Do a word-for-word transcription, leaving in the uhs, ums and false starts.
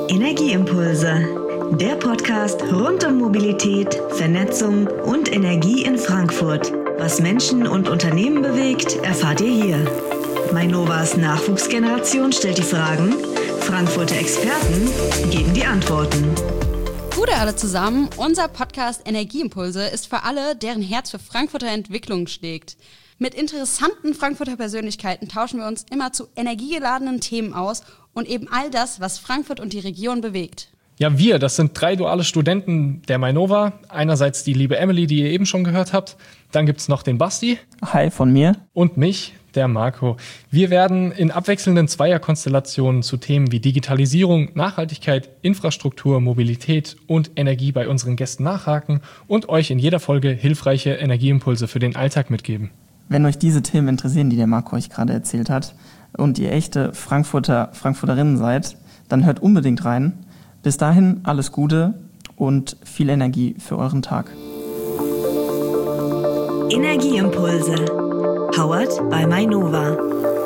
Energieimpulse, der Podcast rund um Mobilität, Vernetzung und Energie in Frankfurt. Was Menschen und Unternehmen bewegt, erfahrt ihr hier. Mainovas Nachwuchsgeneration stellt die Fragen, Frankfurter Experten geben die Antworten. Gute alle zusammen, unser Podcast Energieimpulse ist für alle, deren Herz für Frankfurter Entwicklung schlägt. Mit interessanten Frankfurter Persönlichkeiten tauschen wir uns immer zu energiegeladenen Themen aus und eben all das, was Frankfurt und die Region bewegt. Ja, wir, das sind drei duale Studenten der Mainova. Einerseits die liebe Emily, die ihr eben schon gehört habt. Dann gibt's noch den Basti. Hi, von mir. Und mich, der Marco. Wir werden in abwechselnden Zweierkonstellationen zu Themen wie Digitalisierung, Nachhaltigkeit, Infrastruktur, Mobilität und Energie bei unseren Gästen nachhaken und euch in jeder Folge hilfreiche Energieimpulse für den Alltag mitgeben. Wenn euch diese Themen interessieren, die der Marco euch gerade erzählt hat, und ihr echte Frankfurter, Frankfurterinnen seid, dann hört unbedingt rein. Bis dahin alles Gute und viel Energie für euren Tag. Energieimpulse, powered by Mainova.